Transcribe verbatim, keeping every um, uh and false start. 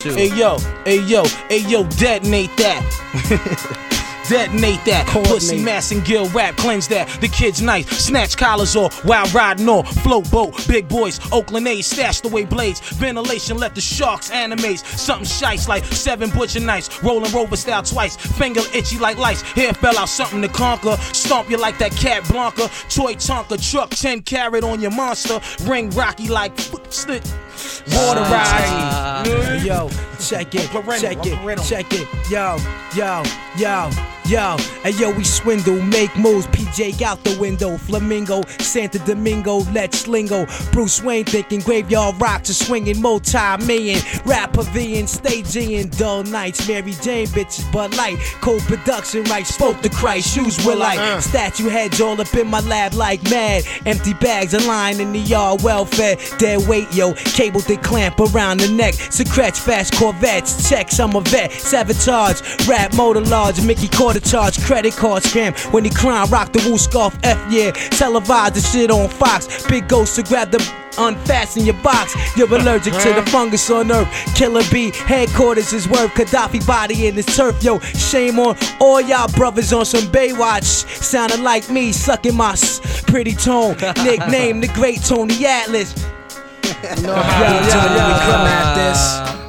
Hey yo, hey yo, hey yo, detonate that. Detonate that. Pussy, mass, and gill rap, cleanse that. The kid's nice, snatch collars off, wild riding off. Float boat, big boys, Oakland A's, stashed away blades. Ventilation, let the sharks animates. Something shice like seven butcher knives. Rolling Rover style twice, finger itchy like lice. Hair fell out, something to conquer. Stomp you like that cat Blanca. Toy Tonka, truck ten carat on your monster. Ring rocky like slit. Water ride. Uh, yo, check it, check it, check it. Yo, yo, yo. Yo, hey yo, we swindle, make moves, P J out the window, Flamingo, Santo Domingo, let's lingo. Bruce Wayne thinking graveyard rocks are swinging, multi-million, rap pavilion, staging, dull nights, Mary Jane bitches, Bud Light, cold production right, spoke to Christ, shoes were like, uh. statue heads all up in my lab like mad, empty bags aligned in the yard, welfare, dead weight yo, cable they clamp around the neck, Secrets, fast Corvettes, checks, I'm a vet, sabotage, rap motor large, Mickey Quarter charge, credit card scam. When he climb, rock the wool scarf, F yeah. Televise the shit on Fox. Big ghost to grab the unfasten your box. You're allergic to the fungus on earth. Killer B, headquarters is worth. Gaddafi body in his turf. Yo, shame on all y'all brothers on some Baywatch. Sounding like me, sucking my s- pretty tone. Nickname the great Tony Atlas. You know how we do when we come at this.